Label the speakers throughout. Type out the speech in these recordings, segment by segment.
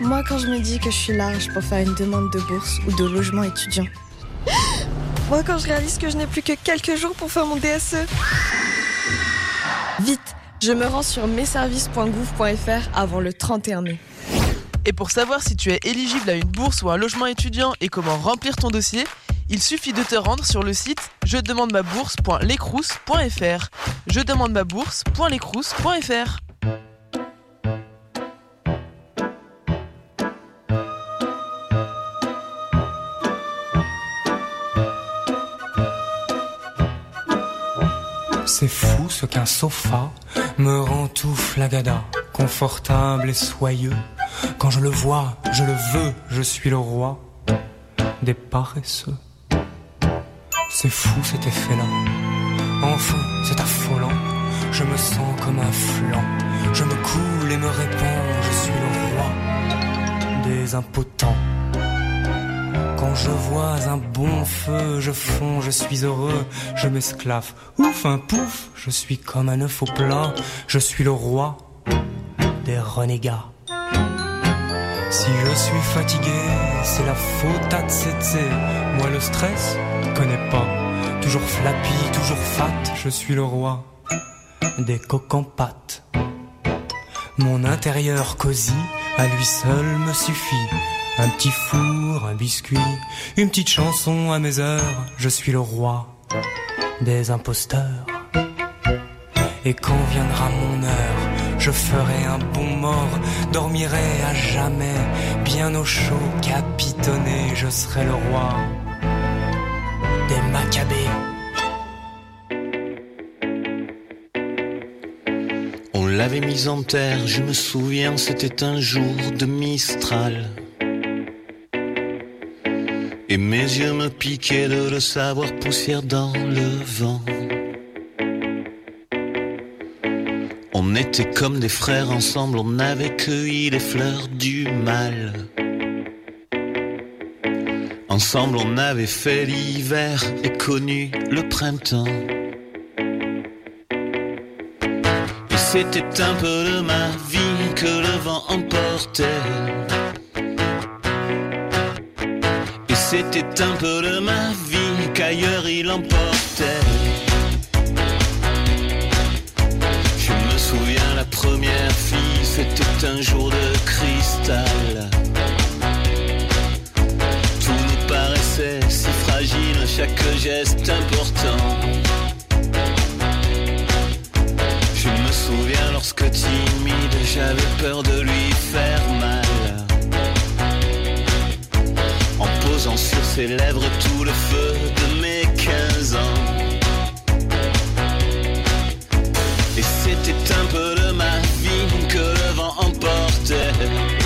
Speaker 1: Moi, quand je me dis que je suis large pour faire une demande de bourse ou de logement étudiant. Moi, quand je réalise que je n'ai plus que quelques jours pour faire mon DSE. Vite, je me rends sur messervices.gouv.fr avant le 31 mai.
Speaker 2: Et pour savoir si tu es éligible à une bourse ou un logement étudiant et comment remplir ton dossier, il suffit de te rendre sur le site jedemandemabourse.lecrous.fr. jedemandemabourse.lecrous.fr.
Speaker 3: C'est fou ce qu'un sofa me rend tout flagada, confortable et soyeux. Quand je le vois, je le veux, je suis le roi des paresseux. C'est fou cet effet-là, enfin c'est affolant. Je me sens comme un flanc, je me coule et me répands. Je suis le roi des impotents. Quand je vois un bon feu, je fonds, je suis heureux, je m'esclaffe. Ouf, un pouf, je suis comme un œuf au plat. Je suis le roi des renégats. Si je suis fatigué, c'est la faute à Tsetse. Moi le stress, connais pas. Toujours flappy, toujours fat, je suis le roi des coques en pâte. Mon intérieur cosy, à lui seul me suffit. Un petit four, un biscuit, une petite chanson à mes heures. Je suis le roi des imposteurs. Et quand viendra mon heure, je ferai un bon mort, dormirai à jamais, bien au chaud, capitonné. Je serai le roi des Maccabées.
Speaker 4: On l'avait mise en terre, je me souviens, c'était un jour de Mistral. Et mes yeux me piquaient de le savoir poussière dans le vent. On était comme des frères ensemble, on avait cueilli les fleurs du mal. Ensemble on avait fait l'hiver et connu le printemps. Et c'était un peu de ma vie que le vent emportait. C'était un peu de ma vie qu'ailleurs il emportait. Je me souviens la première fille, c'était un jour de cristal. Tout nous paraissait si fragile, chaque geste important. Je me souviens lorsque timide, j'avais peur de lui faire mal. Posant sur ses lèvres tout le feu de mes 15 ans. Et c'était un peu de ma vie que le vent emportait.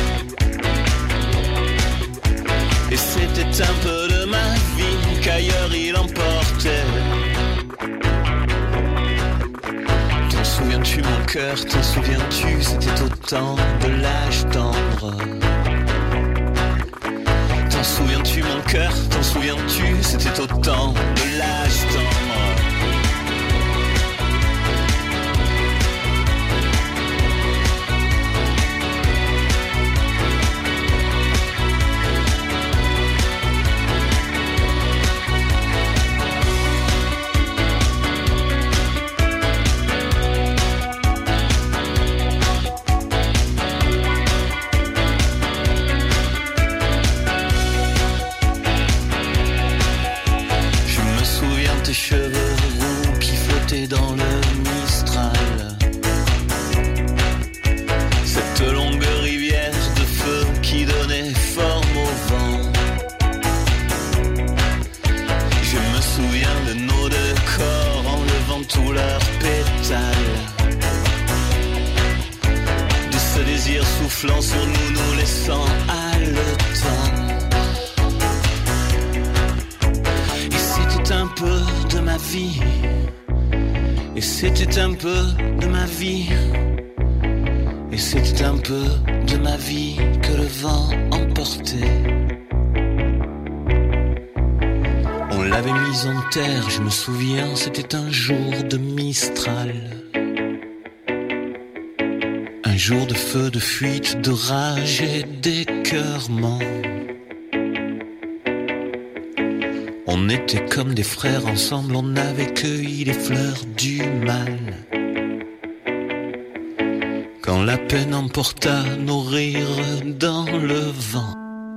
Speaker 4: Et c'était un peu de ma vie qu'ailleurs il emportait. T'en souviens-tu mon cœur, t'en souviens-tu, c'était au temps de l'âge tendre. T'en souviens-tu mon cœur, t'en souviens-tu, c'était au temps de l'âge tendre. Tes cheveux roux qui flottaient dans le Mistral. Cette longue rivière de feu qui donnait forme au vent. Je me souviens de nos deux corps enlevant tous leurs pétales. De ce désir soufflant sur nous, nous laissant haletants. Un peu de ma vie, et c'était un peu de ma vie, et c'était un peu de ma vie que le vent emportait. On l'avait mise en terre, je me souviens, c'était un jour de Mistral. Un jours de feu, de fuite, de rage et d'écœurement. On était comme des frères ensemble, on avait cueilli les fleurs du mal. Quand la peine emporta nos rires dans le vent.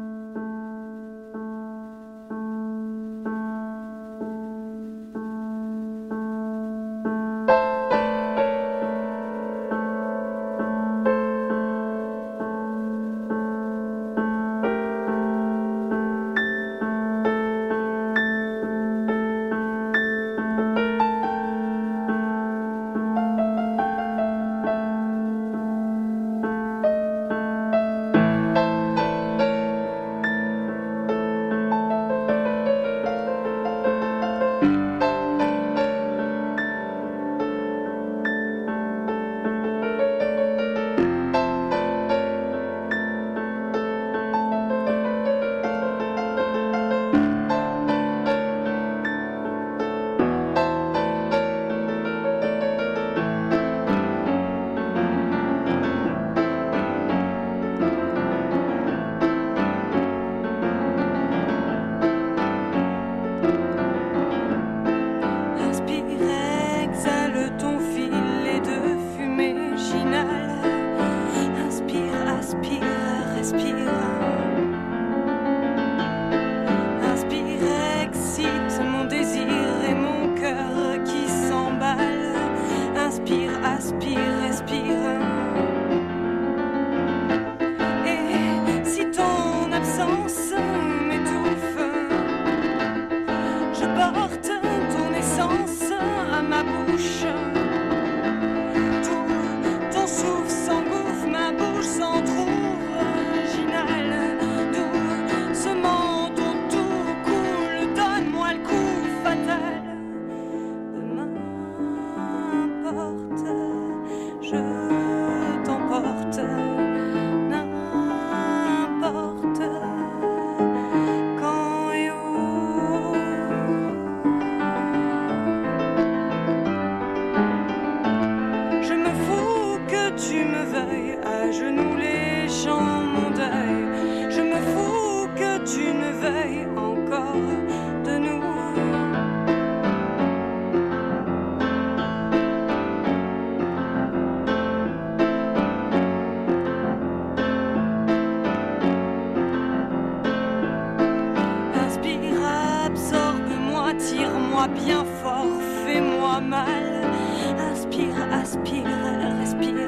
Speaker 5: Bien fort, fais-moi mal. Inspire, aspire, respire.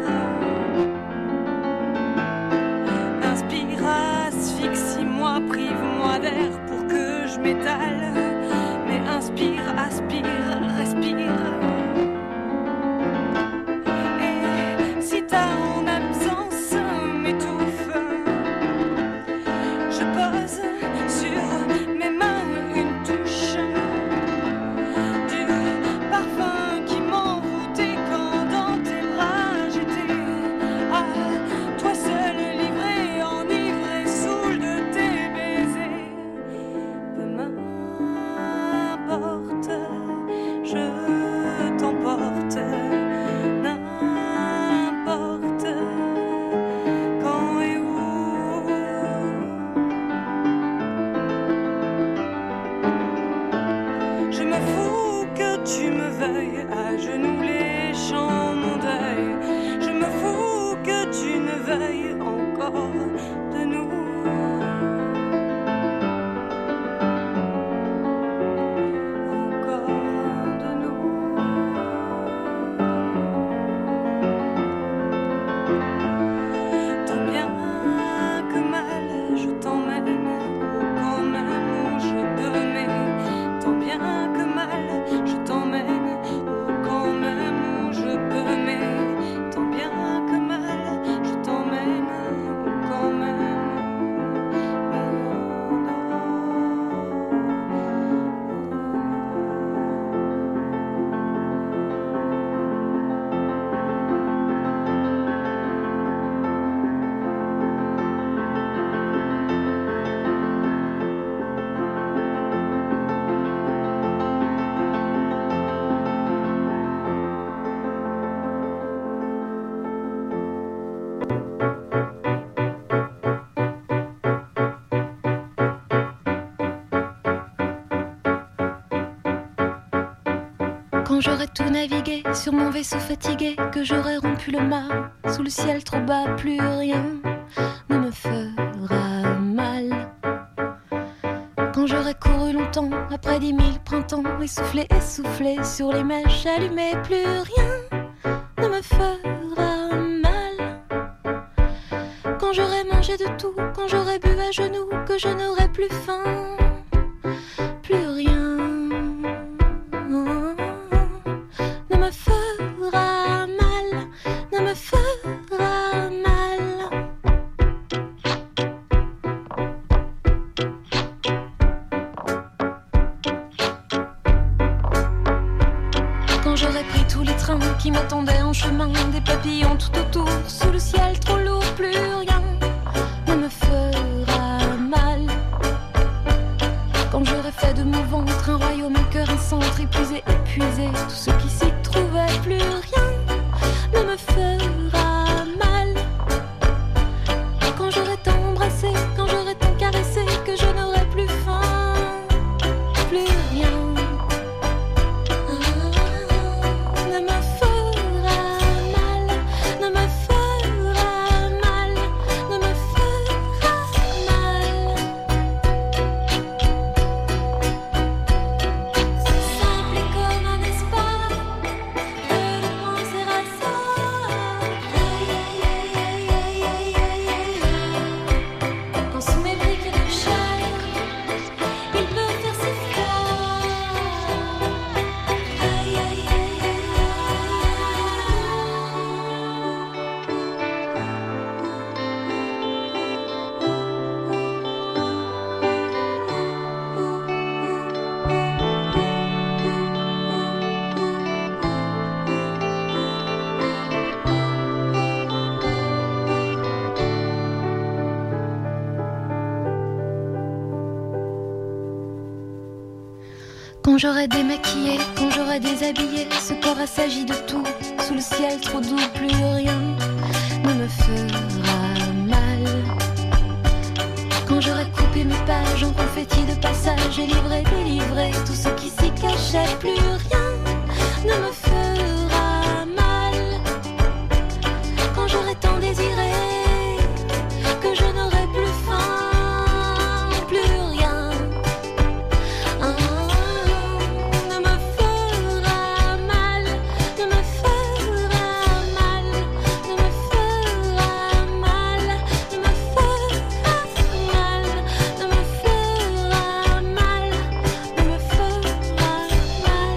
Speaker 5: Inspire, asphyxie-moi, prive-moi d'air pour que je m'étale. Mais inspire, aspire, respire. Et si t'as en absence m'étouffe, je pose sur mes mains une touche.
Speaker 6: j'aurai tout navigué sur mon vaisseau fatigué, que j'aurai rompu le mât sous le ciel trop bas, plus rien ne me fera mal. Quand j'aurai couru longtemps après 10 000 printemps, essoufflé, essoufflé sur les mèches allumées, plus rien ne me fera mal. Quand j'aurai mangé de tout, quand j'aurai bu à genoux, que je n'aurai plus faim, plus rien ne me fera mal, ne me fera mal. Quand j'aurai pris tous les trains qui m'attendaient en chemin, des papillons tout autour, sous le ciel trop lourd, plus rien ne me fera mal. Quand j'aurai fait de mon ventre un royaume, un cœur, un centre, épuisé, épuisé, tout ce qui s'y trouvait, plus rien ne me fera mal. Quand j'aurai tant embrassé, quand j'aurai tant caressé, que je n'aurai plus faim, plus rien ne me fera mal, ne me fera mal, ne me fera mal. Simple et comme un espoir de penser à ça. Quand sous mes briques de chair, il peut faire si froid. Quand j'aurai démaquillé, quand j'aurai déshabillé, ce corps assagi de tout, sous le ciel trop doux, plus rien ne me fera mal. Quand j'aurai coupé mes pages en confetti de passage et livré, délivré, tout ce qui s'y cachait, plus rien ne me fera mal. Quand j'aurai tant désiré, que je n'aurai plus faim, plus rien ne me fera mal, ne me fera mal, ne me fera mal, ne me fera mal, ne me fera mal, ne me fera mal.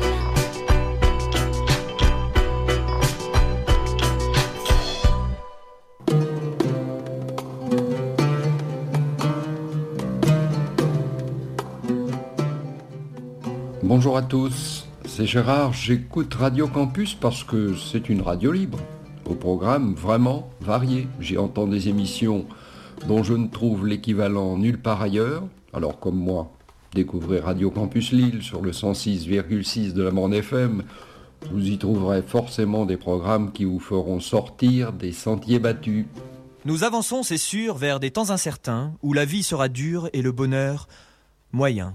Speaker 7: Bonjour à tous, c'est Gérard, j'écoute Radio Campus parce que c'est une radio libre, au programme vraiment varié. J'y entends des émissions dont je ne trouve l'équivalent nulle part ailleurs. Alors comme moi, découvrez Radio Campus Lille sur le 106,6 de la bande FM. Vous y trouverez forcément des programmes qui vous feront sortir des sentiers battus.
Speaker 8: Nous avançons, c'est sûr, vers des temps incertains, où la vie sera dure et le bonheur moyen.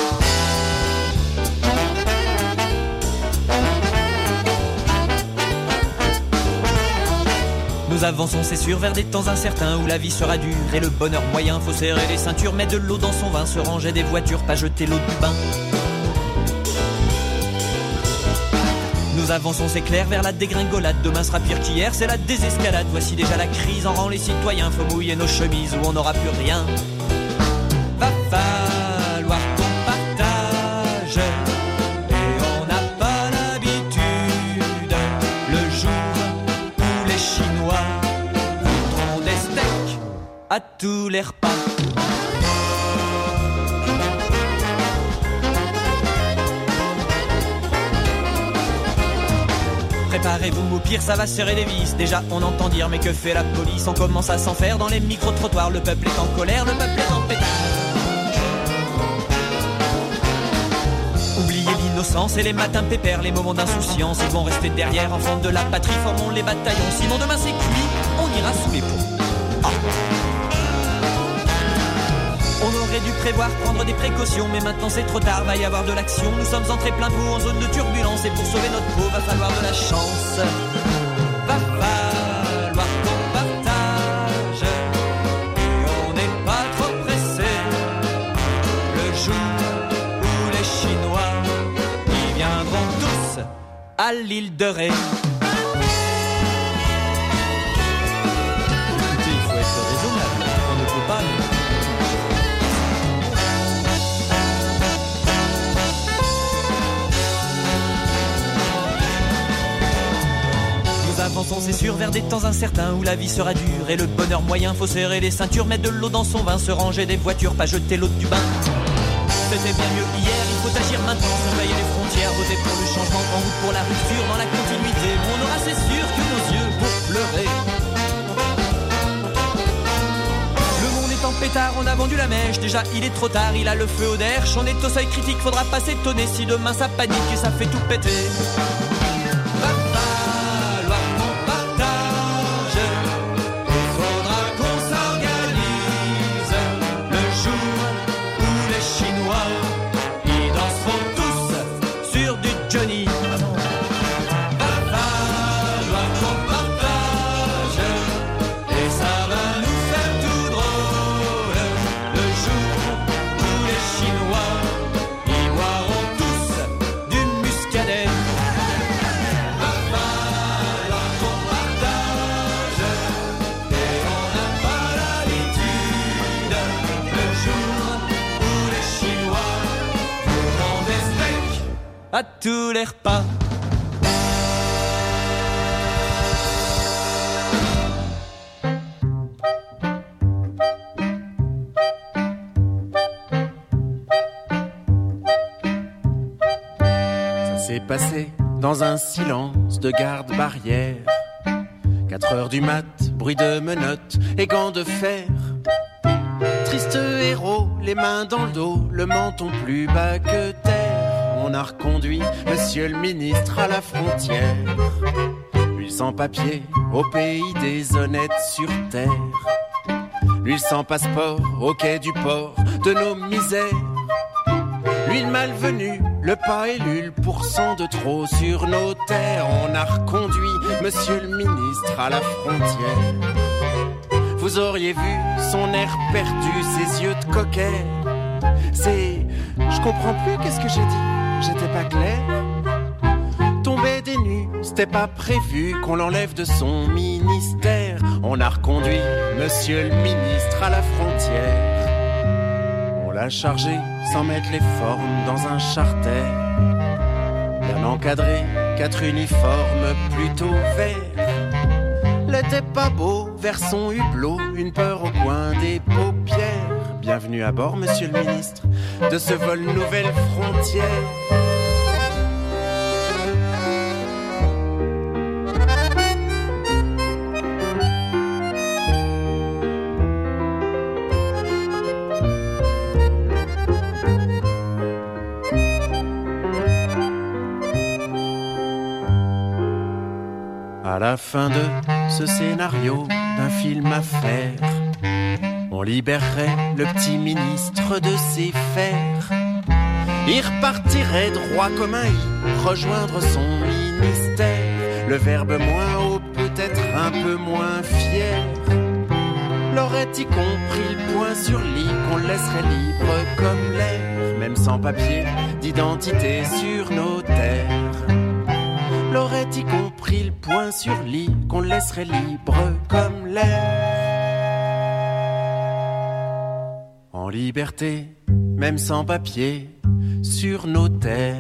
Speaker 8: Nous avançons, c'est sûr, vers des temps incertains où la vie sera dure et le bonheur moyen. Faut serrer les ceintures, mettre de l'eau dans son vin, se ranger des voitures, pas jeter l'eau du bain. Nous avançons, c'est clair, vers la dégringolade. Demain sera pire qu'hier, c'est la désescalade. Voici déjà la crise en rang les citoyens. Faut mouiller nos chemises ou on n'aura plus rien. Va falloir qu'on partage. Et on n'a pas l'habitude. Le jour où les Chinois voudront des steaks à tous les repas. Préparez-vous, au pire ça va serrer les vis. Déjà on entend dire mais que fait la police? On commence à s'en faire dans les micro-trottoirs. Le peuple est en colère, le peuple est en pétard. Oubliez l'innocence et les matins pépères, les moments d'insouciance. Ils vont rester derrière, enfants de la patrie, formons les bataillons. Sinon demain c'est cuit, on ira sous les ponts. Ah. On aurait dû prévoir, prendre des précautions. Mais maintenant c'est trop tard, va y avoir de l'action. Nous sommes entrés plein pot en zone de turbulence. Et pour sauver notre peau, va falloir de la chance. Va falloir qu'on partage. Et on n'est pas trop pressé. Le jour où les Chinois y viendront tous à l'île de Ré. Avançons, c'est sûr, vers des temps incertains où la vie sera dure et le bonheur moyen. Faut serrer les ceintures, mettre de l'eau dans son vin, se ranger des voitures, pas jeter l'eau du bain. C'était bien mieux hier, il faut agir maintenant, surveiller les frontières, voter pour le changement, en route pour la rupture, dans la continuité. On aura, c'est sûr, que nos yeux pour pleurer. Le monde est en pétard, on a vendu la mèche, déjà il est trop tard, il a le feu au derche. On est au seuil critique, faudra pas s'étonner si demain ça panique et ça fait tout péter. À tous les repas.
Speaker 9: Ça s'est passé dans un silence de garde-barrière. 4 heures du mat, bruit de menottes et gants de fer. Triste héros, les mains dans le dos, le menton plus bas que terre. On a reconduit monsieur le ministre à la frontière. Lui sans papier, au pays des honnêtes sur terre. Lui sans passeport, au quai du port de nos misères. Lui le malvenu, le pas élu, le pourcent de trop sur nos terres. On a reconduit monsieur le ministre à la frontière. Vous auriez vu son air perdu, ses yeux de coquet. C'est... je comprends plus, qu'est-ce que j'ai dit? J'étais pas clair. Tomber des nues, c'était pas prévu qu'on l'enlève de son ministère. On a reconduit monsieur le ministre à la frontière. On l'a chargé sans mettre les formes dans un charter. Bien encadré, 4 uniformes plutôt verts. L'était pas beau, vers son hublot, une peur au coin des paupières. Bienvenue à bord, monsieur le ministre, de ce vol nouvelle frontière. À la fin de ce scénario d'un film à faire, on libérerait le petit ministre de ses fers. Il repartirait droit comme un i, rejoindre son ministère. Le verbe moins haut, peut-être un peu moins fier. L'aurait-il compris le point sur l'i, qu'on le laisserait libre comme l'air, même sans papier d'identité sur nos terres. L'aurait-il compris le point sur l'i, qu'on le laisserait libre comme l'air. En liberté, même sans papier, sur nos terres.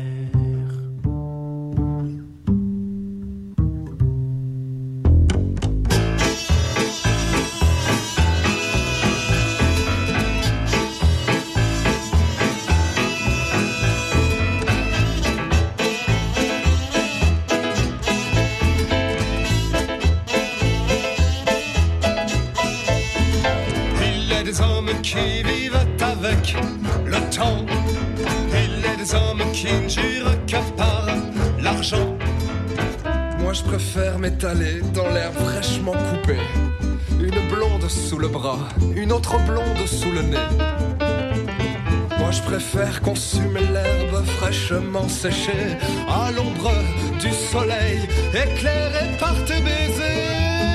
Speaker 10: Qui vivent avec le temps. Il est des hommes qui ne jurent que par l'argent.
Speaker 11: Moi je préfère m'étaler dans l'herbe fraîchement coupée. Une blonde sous le bras, une autre blonde sous le nez. Moi je préfère consumer l'herbe fraîchement séchée à l'ombre du soleil éclairé par tes baisers.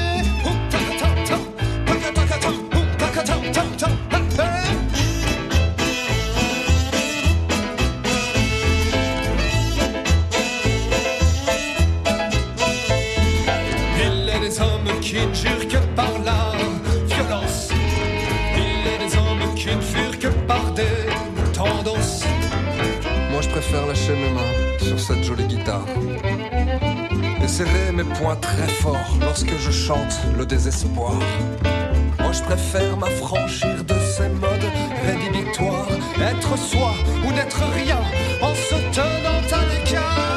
Speaker 11: Il est des hommes qui ne jurent que par la violence. Il est des hommes qui ne furent que par des tendances. Moi je préfère lâcher mes mains sur cette jolie guitare et serrer mes poings très fort lorsque je chante le désespoir. Moi je préfère m'affranchir de ces modes rédhibitoires, être soi ou n'être rien en se tenant à l'écart.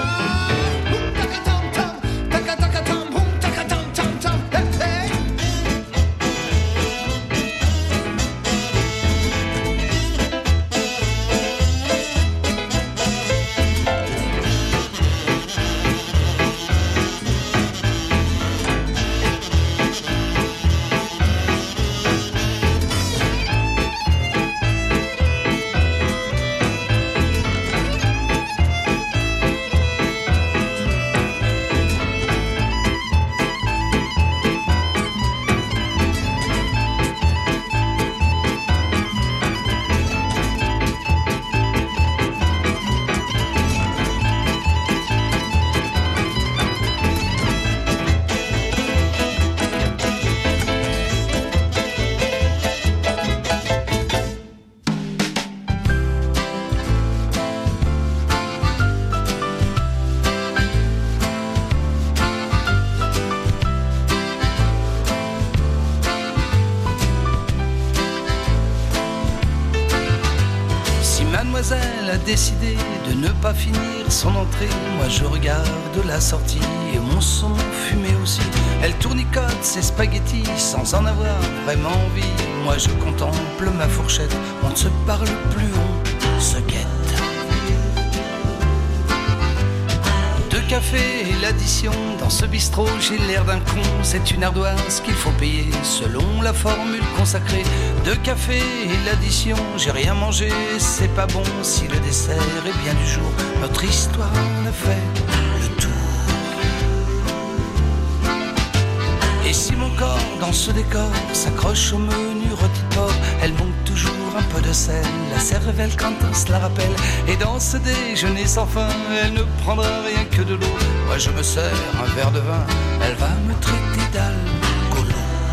Speaker 12: Mademoiselle a décidé de ne pas finir son entrée. Moi je regarde la sortie et mon saumon fumé aussi. Elle tournicote ses spaghettis sans en avoir vraiment envie. Moi je contemple ma fourchette, on ne se parle plus, on se guette. Deux cafés et l'addition, dans ce bistrot j'ai l'air d'un con. C'est une ardoise qu'il faut payer selon la formule consacrée. Deux cafés et l'addition, j'ai rien mangé, c'est pas bon. Si le dessert est bien du jour, notre histoire en a fait le tour. Et si mon corps dans ce décor s'accroche au menu rôti de porc, elle manque toujours un peu de sel, la cervelle quand on se la rappelle. Et dans ce déjeuner sans fin, elle ne prendra rien que de l'eau. Moi je me sers un verre de vin, elle va me traiter d'alcoolo.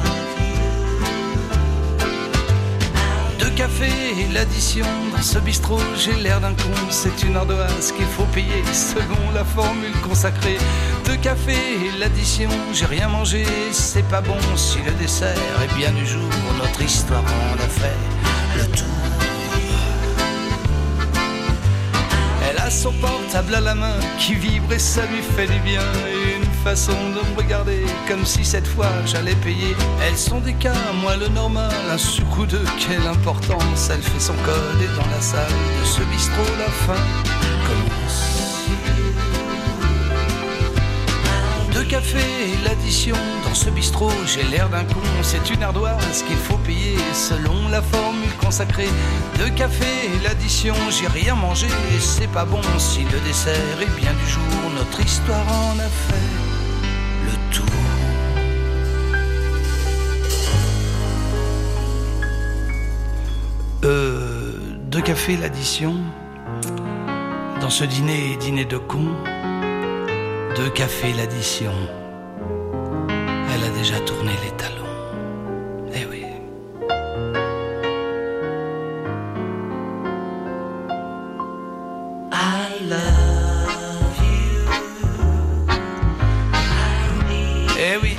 Speaker 12: Deux cafés et l'addition, dans ce bistrot j'ai l'air d'un con. C'est une ardoise qu'il faut payer selon la formule consacrée. Deux cafés et l'addition, j'ai rien mangé, c'est pas bon. Si le dessert est bien du jour, notre histoire en a fait le tour. Elle a son portable à la main qui vibre et ça lui fait du bien. Et une façon de me regarder comme si cette fois j'allais payer. Elles sont des cas, moi le normal, un sucre ou deux, quelle importance. Elle fait son code et dans la salle de ce bistrot la fin commence. Deux cafés et l'addition, dans ce bistrot j'ai l'air d'un con. C'est une ardoise qu'il faut payer selon la formule consacrée. Deux cafés et l'addition, j'ai rien mangé, c'est pas bon. Si le dessert est bien du jour, notre histoire en a fait le tour. Deux cafés et l'addition, dans ce dîner de con. Deux cafés l'addition, elle a déjà tourné les talons. Eh oui. I love you. Eh oui.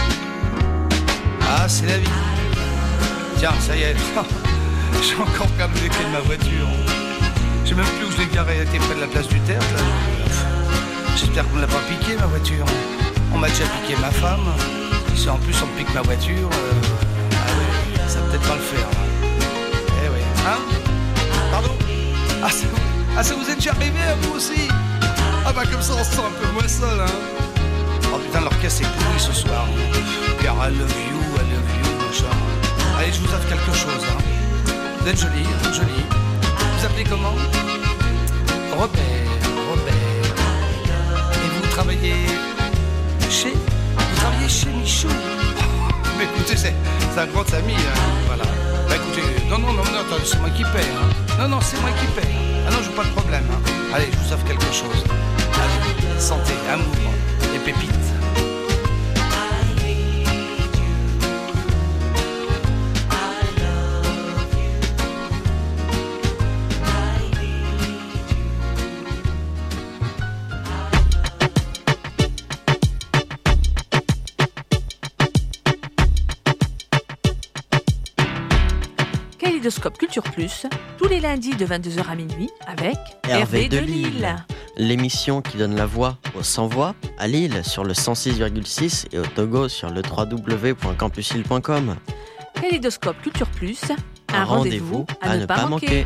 Speaker 12: Ah, c'est la vie. Tiens, ça y est. J'ai encore perdu les clés de ma voiture. Je sais même plus où je l'ai garée. Elle était près de la place du Tertre, là. J'espère qu'on ne l'a pas piqué ma voiture. On m'a déjà piqué ma femme. Si en plus on me pique ma voiture, ah ouais, ça va peut-être pas le faire. Eh ouais, hein? Pardon? Ah ça vous est déjà arrivé à vous aussi? Ah bah comme ça on se sent un peu moins seul, hein? Oh putain l'orchestre est pourri ce soir. Car I love you, machin. Allez je vous offre quelque chose, hein? Vous êtes jolie, Vous appelez comment? Robert. Et vous travaillez chez Michou? Mais écoutez, c'est un grand ami, hein, voilà. Bah écoutez, non, attendez, c'est moi qui paie, hein. Non, c'est moi qui paie. Ah non, j'ai pas de problème, hein. Allez, je vous offre quelque chose. Allez, santé, amour et pépites.
Speaker 13: Kaléidoscope Culture Plus, tous les lundis de 22h à minuit avec
Speaker 14: Hervé de Lille. L'émission qui donne la voix aux sans-voix à Lille sur le 106,6 et au Togo sur le www.campuslille.com.
Speaker 13: Kaléidoscope Culture Plus,
Speaker 14: un rendez-vous à ne pas manquer.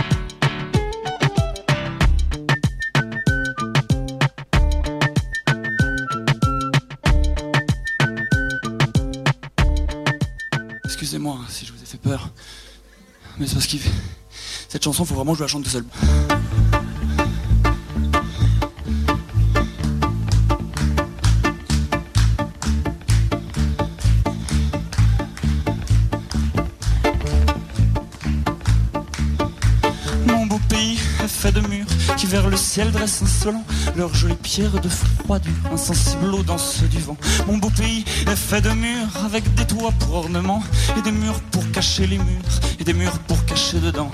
Speaker 15: Excusez-moi si je vous ai fait peur. Mais c'est parce que cette chanson, faut vraiment que je la chante tout seul. Mon beau pays est fait de murs qui vers le ciel dressent insolent leurs jolies pierres de froidure, insensibles aux danses du vent. Mon beau pays est fait de murs avec des toits pour ornement et des murs pour cacher les murs et des murs pour cacher dedans.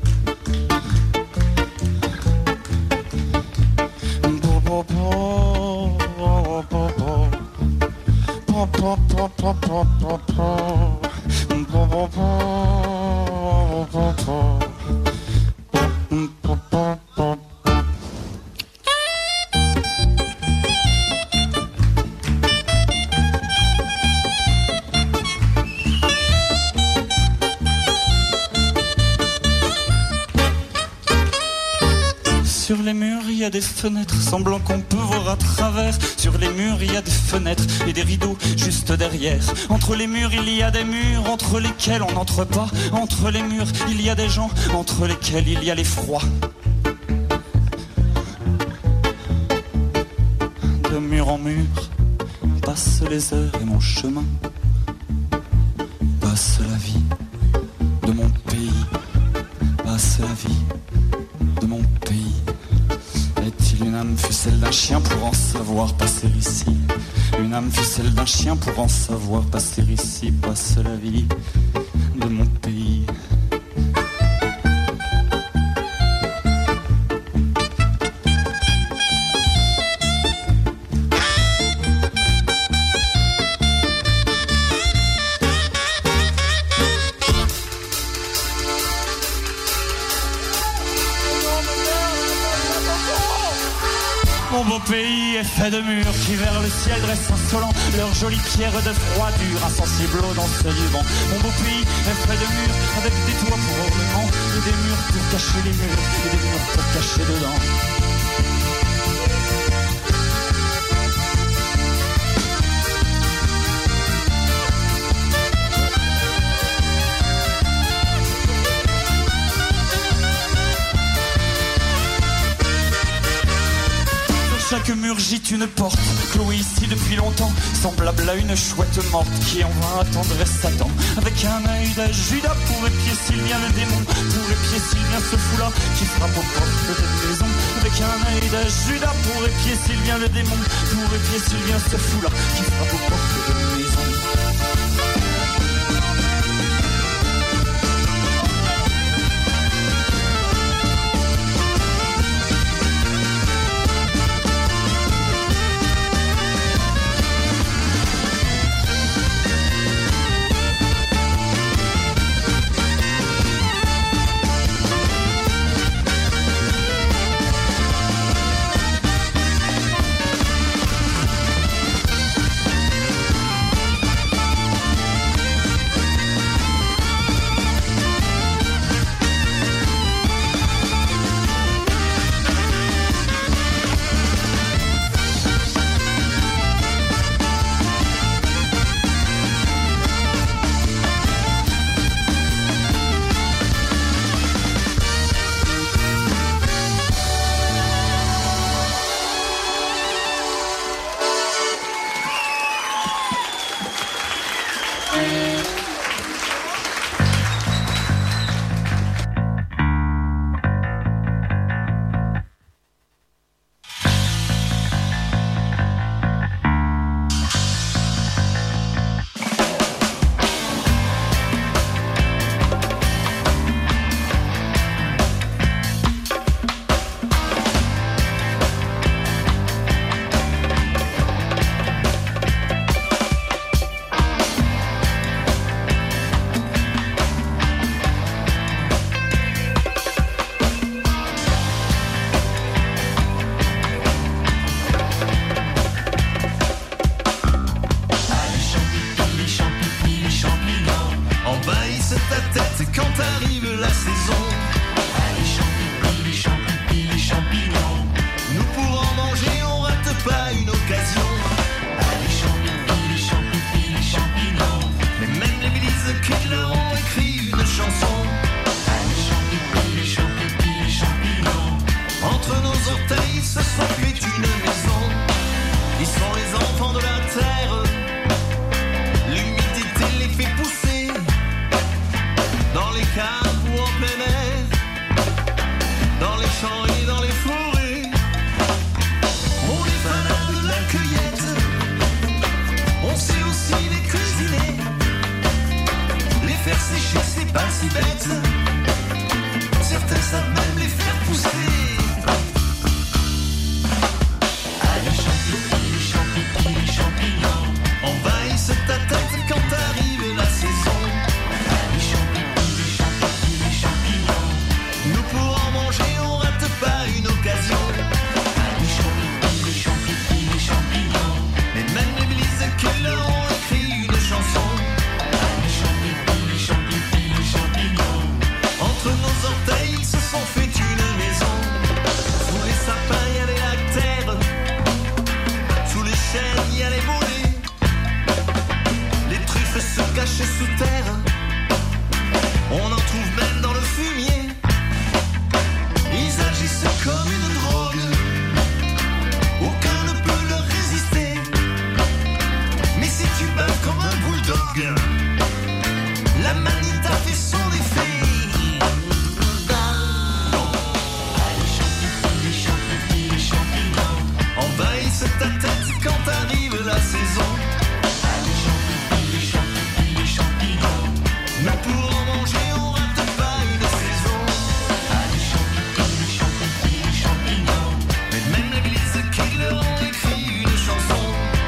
Speaker 15: Sur les murs, il y a des fenêtres, semblant qu'on peut voir à travers. Sur les murs, il y a des fenêtres et des rideaux juste derrière. Entre les murs, il y a des murs entre lesquels on n'entre pas. Entre les murs, il y a des gens entre lesquels il y a l'effroi. De mur en mur, passent les heures et mon chemin. Passe la vie de mon pays. Passe la vie de mon pays. Est-il une âme fut celle d'un chien pour en savoir passer ici? Une âme fut celle d'un chien pour en savoir passer ici. Passe la vie de mon pays. Mon beau pays est fait de murs qui vers le ciel dressent insolents leurs jolies pierres de froidure, insensibles aux danses du vent. Mon beau pays est fait de murs avec des toits pour ornement et des murs pour cacher les murs et des murs pour cacher dedans. Chaque mur gîte une porte, clouée ici depuis longtemps, semblable à une chouette morte qui en vain attendrait Satan. Avec un œil de Judas pour épier s'il vient le démon, pour épier s'il vient ce fou-là qui frappe aux portes des maisons. Avec un œil de Judas pour épier s'il vient le démon, pour épier s'il vient ce fou-là qui frappe aux portes des maisons.
Speaker 4: quand arrive la saison. Les champignons. Nous pour en manger, on rate pas une occasion. Les champignons. Mais même les milices qui leur ont écrit une chanson. Les champignons. Entre nos orteils se sont fait une maison. Ils sont les enfants de la terre. L'humidité les fait pousser dans les caves ou en plein air, dans les champs et dans les forêts. On est fanat de la cueillette. On sait aussi les cuisiner. Les faire sécher, c'est pas si bête. Certains savent même les faire pousser. Les champignons envahissent ta tête quand arrive la saison. Les champignons. Nous pour en manger, on rate pas une occasion. Les champignons. Mais même les milices qui leur ont écrit une chanson. Les champignons. Entre nos orteils, ils se sont fait une maison. Sous les sapins, y a les lactaires. Sous les chênes, y a les volets. Les truffes se cachent sous terre. On en trouve même dans le fumier. Ils agissent comme une drogue. Aucun ne peut leur résister. Mais si tu bats comme un bulldog, la manie t'a fait son effet. Envahissent ta tête quand arrive la saison. Les champignons. Mais pour en manger, on rate pas une saison. Les champignons. Mais même l'église qui leur ont écrit une chanson.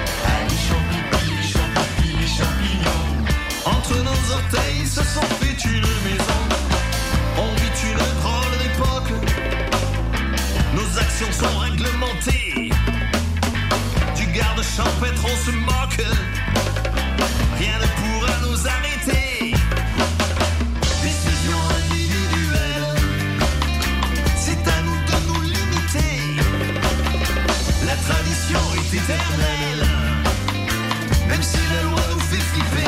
Speaker 4: Les champignons. Entre nos orteils se sont fait une maison. On vit une drôle d'époque. Nos actions sont réglementées. Du garde champêtre on se moque. Rien ne pourra nous arrêter. Décision individuelle. C'est à nous de nous limiter. La tradition est éternelle. Même si la loi nous fait flipper.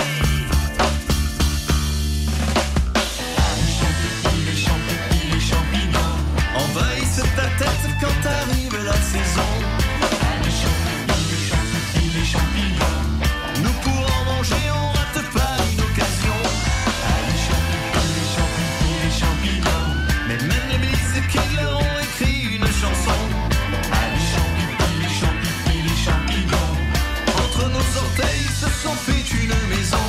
Speaker 4: Les champignons envahissent ta tête quand arrive la saison. Les champignons. Nous pour en manger, on rate pas une occasion. Les champignons. Mais même les milices qui leur ont écrit une chanson. Les champignons. Entre nos orteils se sont fait une maison.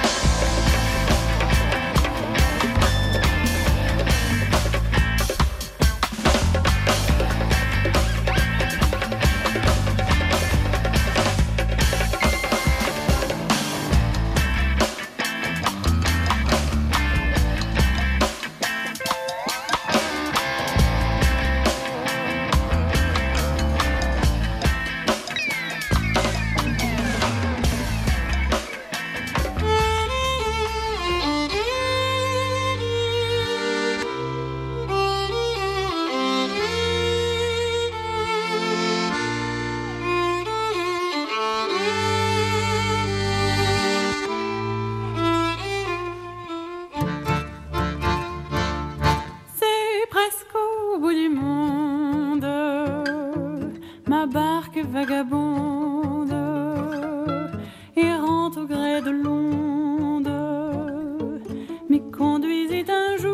Speaker 16: vagabonde, errante au gré de l'onde, m'y conduisit un jour.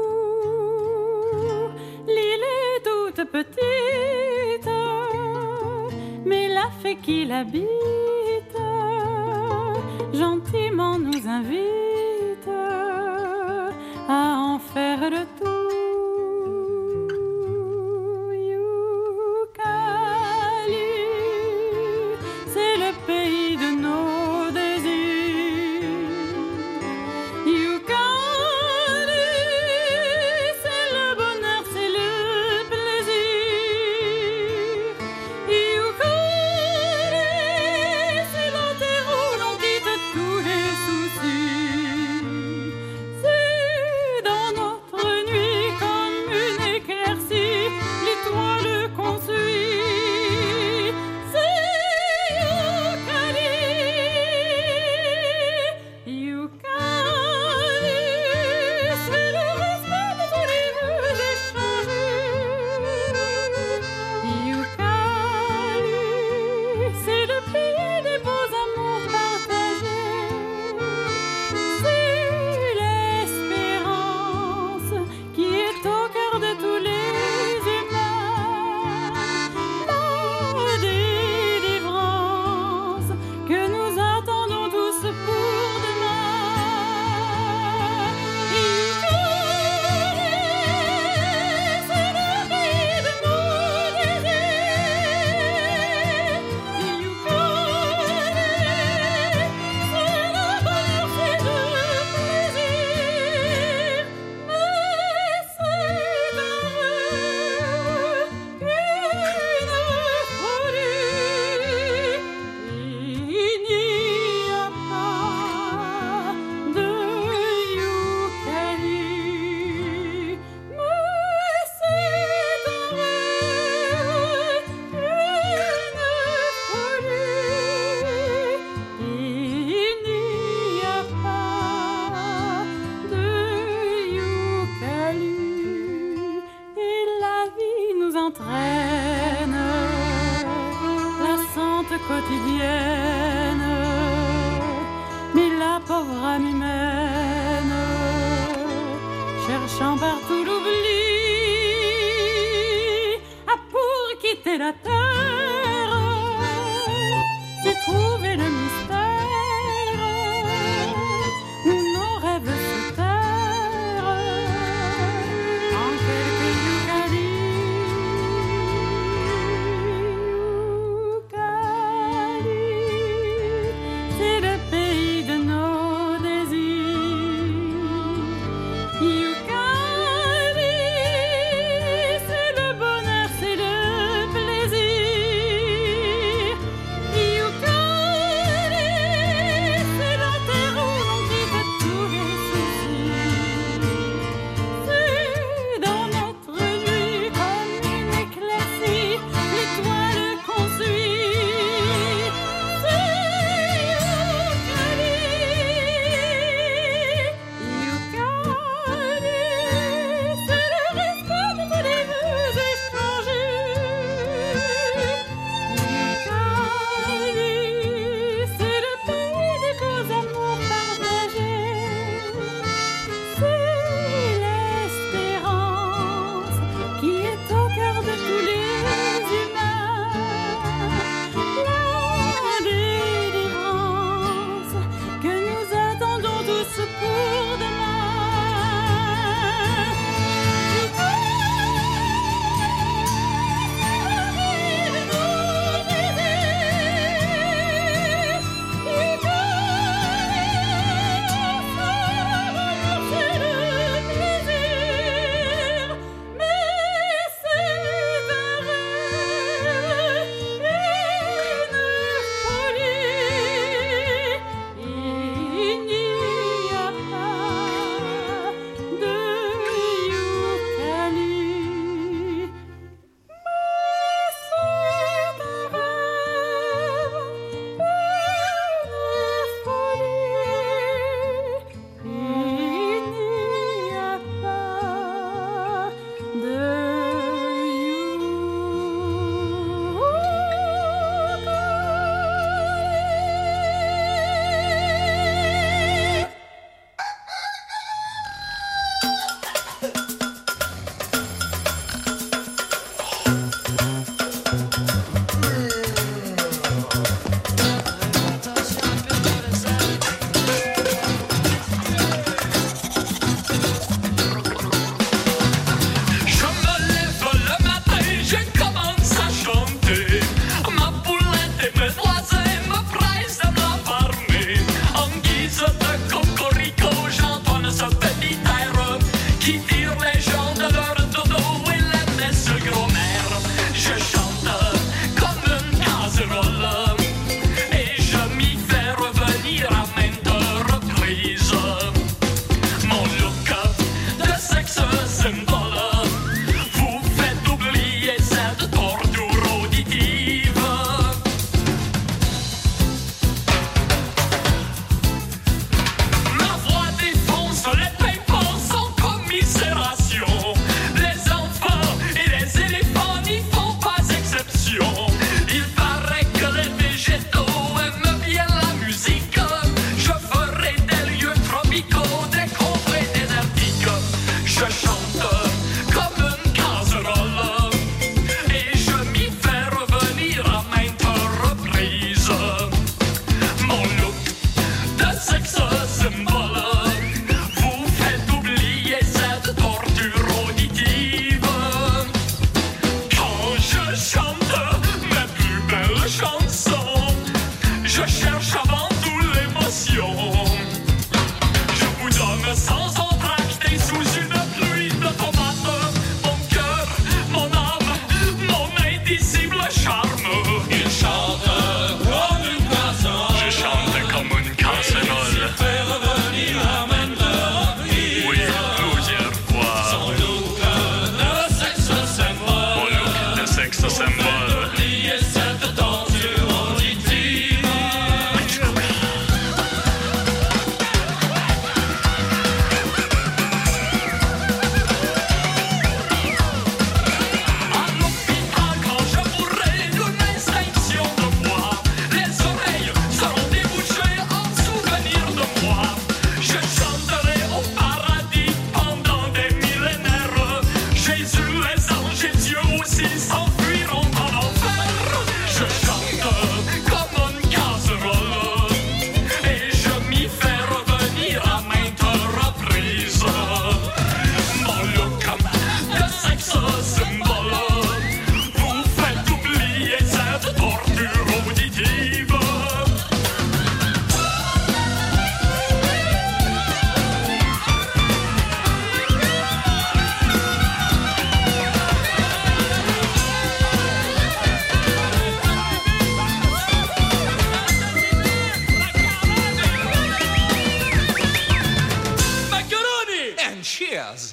Speaker 16: L'île est toute petite, mais la fée qui l'habite gentiment nous invite à en faire le tour. cherchant partout l'oubli, pour quitter la terre, j'ai trouvé le mystère où nos rêves se tairent en quelques Youkali. C'est le pays de nos désirs. Youkali, c'est le bonheur, c'est le plaisir. Youkali, c'est la terre où l'on quitte tous les soucis. C'est dans notre nuit comme une éclaircie, l'étoile qu'on suit. C'est Youkali. Youkali, c'est le respect de tous les vœux échangés. Youkali, c'est le pays des beaux amours partagés. C'est l'espérance qui est au cœur de tous les humains. La délivrance que nous attendons tous pour demain.
Speaker 4: Je me lève le matin, je commence à chanter. Ma poulette et mes oiseaux me pressent de me farmer. En guise de cocorico, j'entonne ce petit air qui tire les gens de leur dodo et la messe grand-mère. Je chante comme une casserole et je m'y fais revenir à maintes reprises. Mon look de sexe symbole vous faites oublier cette torture auditive. Ma voix défonce les pimpants sans commissaire
Speaker 12: and cheers.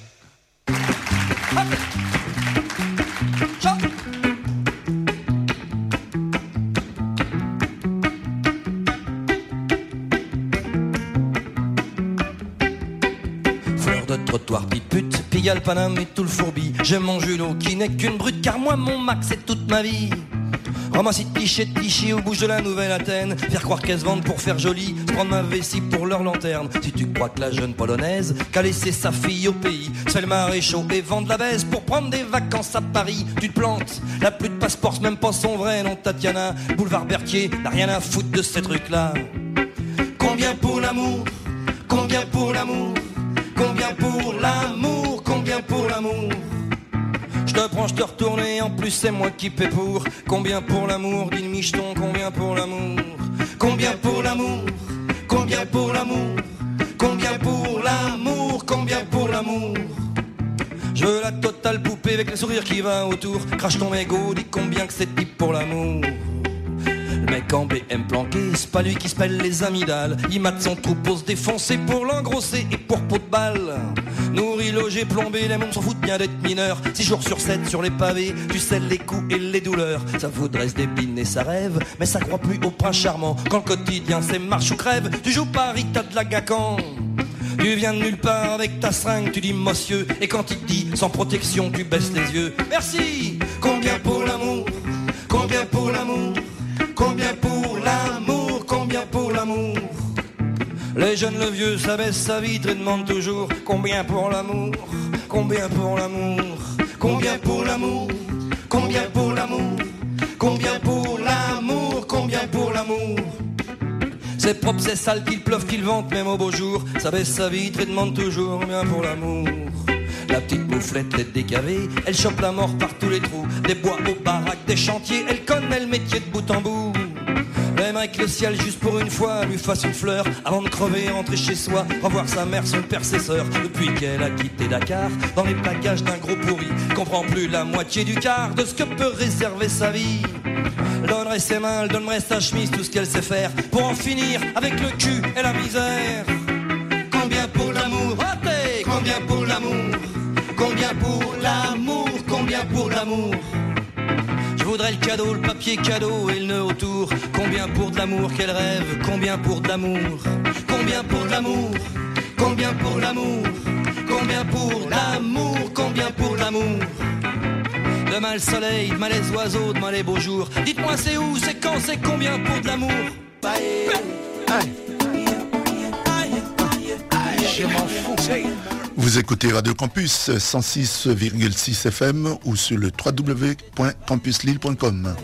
Speaker 17: Fleur de trottoir, pipute, Pigalle, Paname et tout le fourbi. J'aime mon Julot qui n'est qu'une brute, car moi mon Max c'est toute ma vie. Ramasser de clichés aux bouches de la nouvelle Athènes. Faire croire qu'elles se vendent pour faire joli, se prendre ma vessie pour leur lanterne. Si tu crois que la jeune polonaise qu'a laissé sa fille au pays, c'est le maréchal et vend de la baise pour prendre des vacances à Paris, tu te plantes. La plus de passeport, c'est même pas son vrai nom, Tatiana. Boulevard Berthier n'a rien à foutre de ces trucs-là. Combien pour l'amour? Combien pour l'amour? Combien pour l'amour? Combien pour l'amour? Je te prends, je te retourne et en plus c'est moi qui paie pour. Combien pour l'amour? Dis le micheton, combien pour l'amour? Combien pour l'amour? Combien pour l'amour? Combien pour l'amour? Combien pour l'amour? Je veux la totale poupée avec le sourire qui va autour. Crache ton mégot, dis combien que c'est type pour l'amour. Le mec en BM planqué, c'est pas lui qui se pèle les amygdales. Il mate son troupeau se défoncer pour l'engrosser et pour pot de balle. Nourri, logé, plombé, les mômes s'en foutent bien d'être mineurs. 6 jours sur 7 sur les pavés, tu scelles les coups et les douleurs. Ça voudrait se débiner, ça rêve, mais ça croit plus au prince charmant. Quand le quotidien c'est marche ou crève, tu joues Paris, t'as de la gacan. Tu viens de nulle part avec ta seringue, tu dis monsieur. Et quand il te dit sans protection, tu baisses les yeux. Merci. Combien pour l'amour? Combien pour l'amour? Combien pour l'amour? Combien pour l'amour? Les jeunes, le vieux, ça baisse sa vitre et demande toujours combien pour l'amour? Combien pour l'amour? Combien pour l'amour? Combien pour l'amour? Combien pour l'amour? Combien pour l'amour? C'est propre, c'est sale, qu'il pleuve, qu'il vente, même au beau jour. Ça baisse sa vitre et demande toujours combien pour l'amour? La petite mouflette, les décavée, elle chope la mort par tous les trous. Des bois aux baraques, des chantiers, elle connaît le métier de bout en bout. Elle aimerait que le ciel, juste pour une fois, lui fasse une fleur avant de crever, rentrer chez soi, revoir sa mère, son père, ses sœurs. Depuis qu'elle a quitté Dakar, dans les bagages d'un gros pourri, comprend plus la moitié du quart de ce que peut réserver sa vie. Elle donnerait ses mains, elle donnerait sa chemise, tout ce qu'elle sait faire pour en finir avec le cul et la misère. Combien pour l'amour? Raté. Combien pour l'amour? Combien pour l'amour? Combien pour l'amour? Je voudrais le cadeau, le papier cadeau et le nœud autour. Combien pour de l'amour qu'elle rêve? Combien pour de l'amour? Combien pour de l'amour? Combien pour l'amour? Combien pour l'amour? Combien pour l'amour? Demain le soleil, demain les oiseaux, demain les beaux jours. Dites-moi c'est où, c'est quand, c'est combien pour de l'amour?
Speaker 12: Je m'en fous.
Speaker 18: Vous écoutez Radio Campus 106,6 FM ou sur le www.campuslille.com.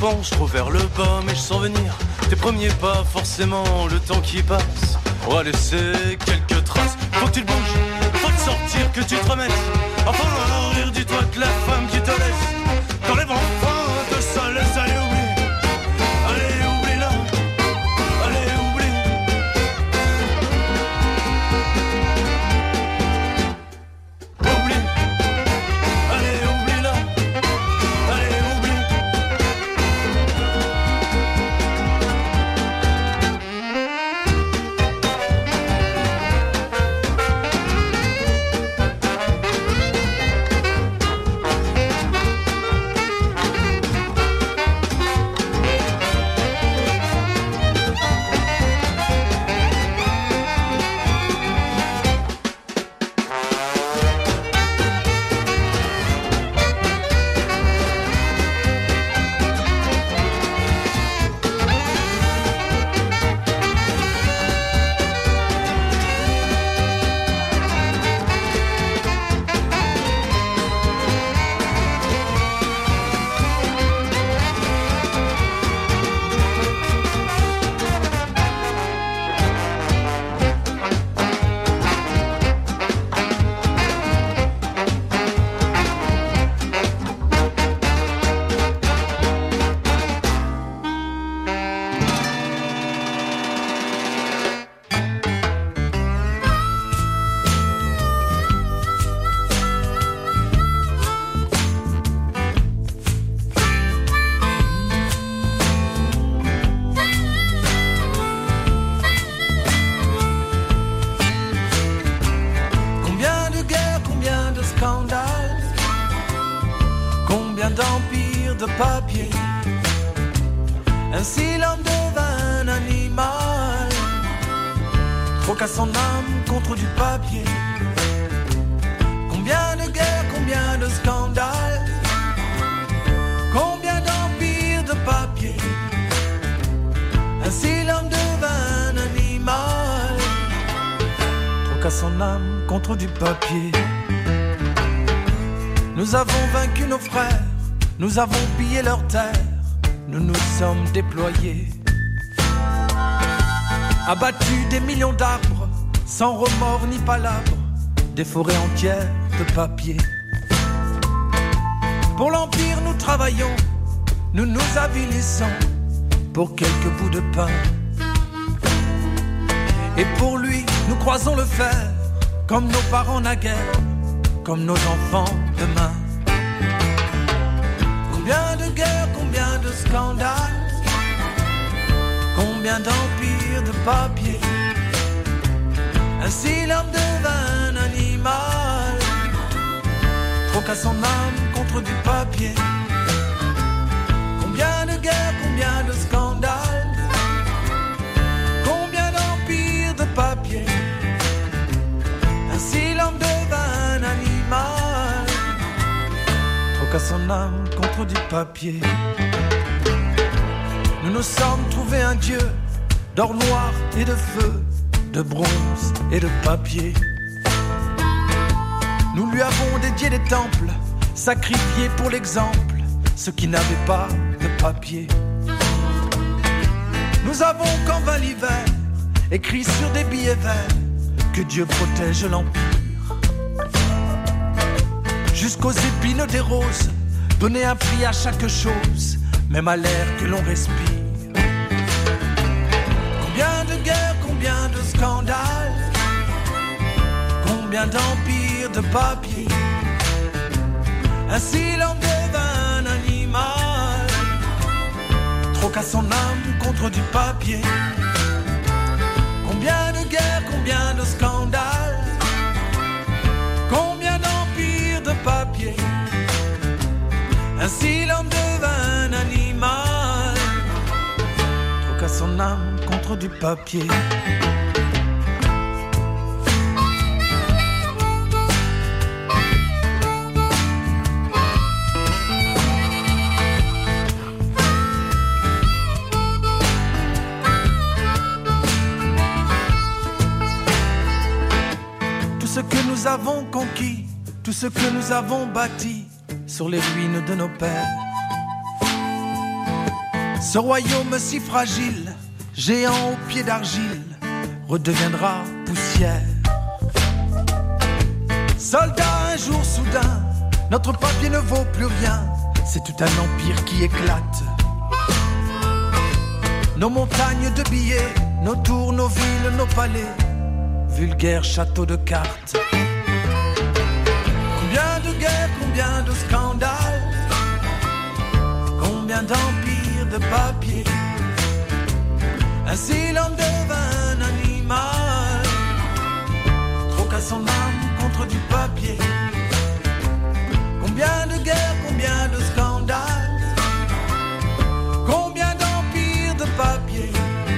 Speaker 4: penche trop vers le bas, mais je sens venir tes premiers pas, forcément le temps qui passe on va laisser quelques traces. Faut que tu te bouges, faut te sortir, que tu te remettes. Enfin, rire, dis-toi que la femme qui te laisse t'enlève enfin de ça, laisse aller oublier. Allez, oublie-la, allez, oublie. Oublie, allez, oublie-la, allez, oublie. D'empire de papier, ainsi l'homme devint un animal, troqua son âme contre du papier. Combien de guerres, combien de scandales, combien d'empires de papier, ainsi l'homme devint un animal, troqua son âme contre du papier. Nous avons vaincu nos frères, nous avons pillé leurs terres, nous nous sommes déployés, abattu des millions d'arbres, sans remords ni palabres, des forêts entières de papier. Pour l'Empire nous travaillons, nous nous avilissons, pour quelques bouts de pain. Et pour lui, nous croisons le fer, comme nos parents naguère, comme nos enfants demain. Combien de guerres, combien de scandales, combien d'empires de papier, ainsi l'homme devint un animal, troqua son âme contre du papier. Combien de guerres, combien de scandales, combien d'empires de papier, ainsi l'homme devint un animal, troqua son âme contre du papier. Nous nous sommes trouvés un dieu d'or noir et de feu, de bronze et de papier. Nous lui avons dédié des temples, sacrifiés pour l'exemple, ceux qui n'avaient pas de papier. Nous avons, quand vint l'hiver, écrit sur des billets verts que Dieu protège l'empire. Jusqu'aux épines des roses, donner un prix à chaque chose, même à l'air que l'on respire. Combien de guerres, combien de scandales, combien d'empires de papier, ainsi l'homme devint un animal, troqua son âme contre du papier. Combien de guerres, combien de scandales, combien d'empires de papier, ainsi l'homme devint un animal, troqua son âme contre du papier. Tout ce que nous avons conquis, tout ce que nous avons bâti sur les ruines de nos pères,
Speaker 19: Ce royaume si fragile, géant aux pieds d'argile, redeviendra poussière. Soldats, un jour soudain, notre papier ne vaut plus rien, c'est tout un empire qui éclate. Nos montagnes de billets, nos tours, nos villes, nos palais, vulgaires châteaux de cartes. Combien de guerres, combien de scandales, combien d'empires de papier. Ainsi l'homme devint un animal, troqua son âme contre du papier. Combien de guerres, combien de scandales, combien d'empires de papier.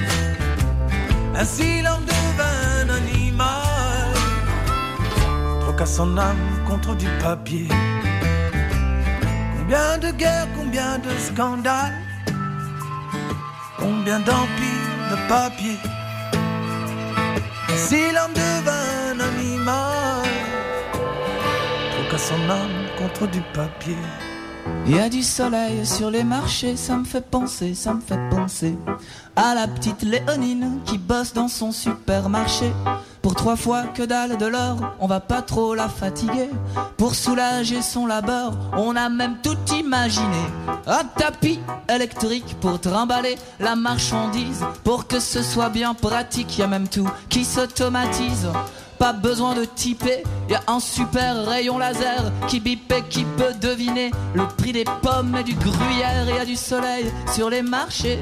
Speaker 19: Ainsi l'homme devint un animal, troqua son âme contre du papier. Combien de guerres, combien de scandales, combien d'empires de papier. Si l'homme devint un animal, troqua son âme contre du papier.
Speaker 20: Il y a du soleil sur les marchés, ça me fait penser à la petite Léonine qui bosse dans son supermarché. Pour 3 fois que dalle de l'or, on va pas trop la fatiguer. Pour soulager son labeur, on a même tout imaginé. Un tapis électrique pour trimballer la marchandise. Pour que ce soit bien pratique, y a même tout qui s'automatise. Pas besoin de typer, y a un super rayon laser qui bip et qui peut deviner le prix des pommes et du gruyère. Y a du soleil sur les marchés,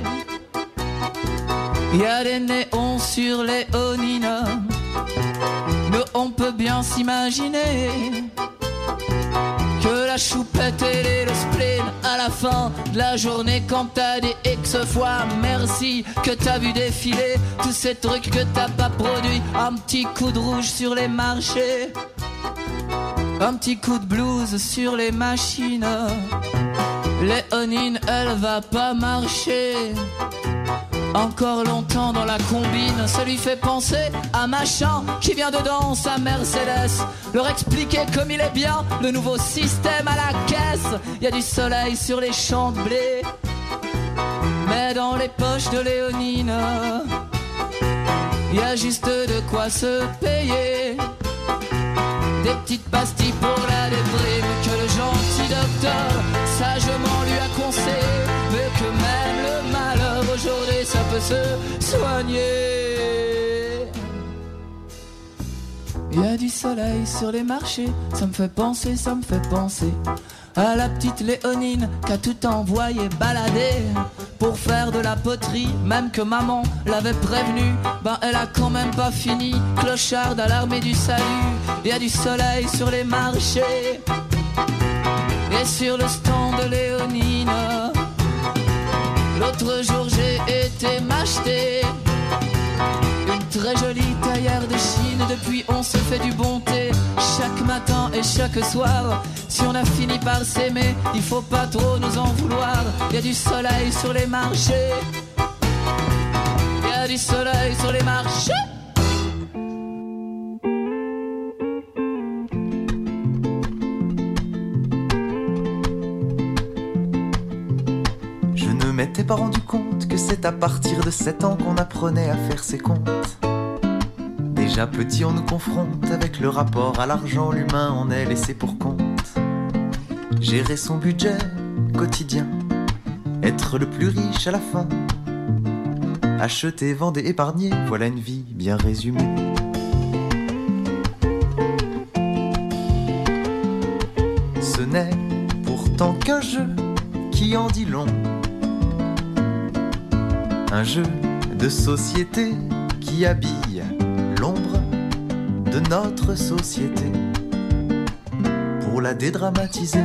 Speaker 20: y a des néons sur les onines. Mais on peut bien s'imaginer que la choupette et le spleen à la fin de la journée, quand t'as des X fois merci que t'as vu défiler tous ces trucs que t'as pas produits. Un petit coup de rouge sur les marchés, un petit coup de blues sur les machines. Léonine, elle va pas marcher encore longtemps dans la combine. Ça lui fait penser à machin qui vient dedans sa Mercedes. Leur expliquer comme il est bien le nouveau système à la caisse. Y a du soleil sur les champs de blé, mais dans les poches de Léonine, y a juste de quoi se payer des petites pastilles pour la déprime que le gentil docteur sagement lui a conseillé. Mais que même le malheur aujourd'hui ça peut se soigner. Il y a du soleil sur les marchés, ça me fait penser à la petite Léonine qui a tout envoyé balader pour faire de la poterie, même que maman l'avait prévenue. Ben elle a quand même pas fini, clocharde à l'armée du salut. Il y a du soleil sur les marchés et sur le stand de Léonine. L'autre jour j'ai été m'acheter une très jolie taillère de Chine. Depuis on se fait du bon thé chaque matin et chaque soir. Si on a fini par s'aimer, il faut pas trop nous en vouloir. Y a du soleil sur les marchés, y a du soleil sur les marchés.
Speaker 21: M'étais pas rendu compte que c'est à partir de 7 ans qu'on apprenait à faire ses comptes. Déjà petit on nous confronte avec le rapport à l'argent, l'humain en est laissé pour compte. Gérer son budget quotidien, être le plus riche à la fin. Acheter, vendre et épargner, voilà une vie bien résumée. Ce n'est pourtant qu'un jeu qui en dit long. Un jeu de société qui habille l'ombre de notre société pour la dédramatiser.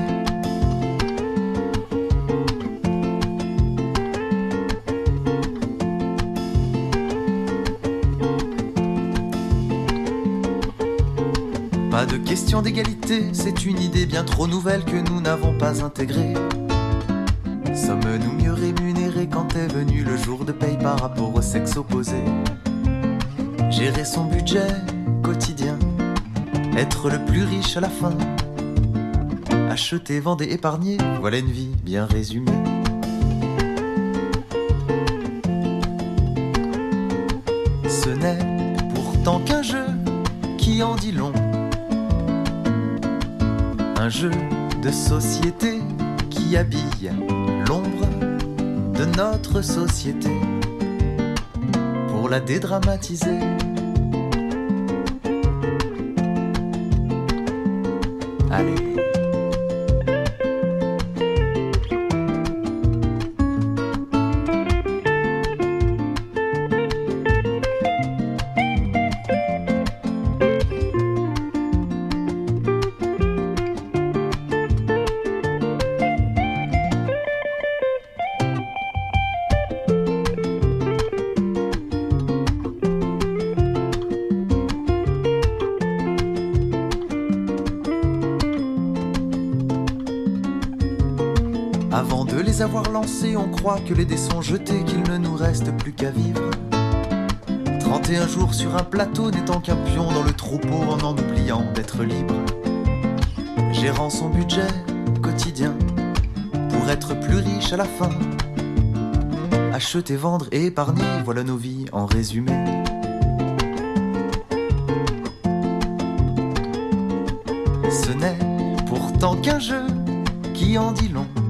Speaker 21: Pas de question d'égalité, c'est une idée bien trop nouvelle que nous n'avons pas intégrée. Sommes-nous mieux rémunérés quand est venu le jour de paye par rapport au sexe opposé? Gérer son budget quotidien, être le plus riche à la fin. Acheter, vendre et épargner, voilà une vie bien résumée. Ce n'est pourtant qu'un jeu qui en dit long. Un jeu de société qui habille l'ombre de notre société pour la dédramatiser. Allez. Avant de les avoir lancés, on croit que les dés sont jetés, qu'il ne nous reste plus qu'à vivre. 31 jours sur un plateau, n'étant qu'un pion dans le troupeau, en oubliant d'être libre. Gérant son budget quotidien, pour être plus riche à la fin. Acheter, vendre et épargner, voilà nos vies en résumé. Ce n'est pourtant qu'un jeu qui en dit long.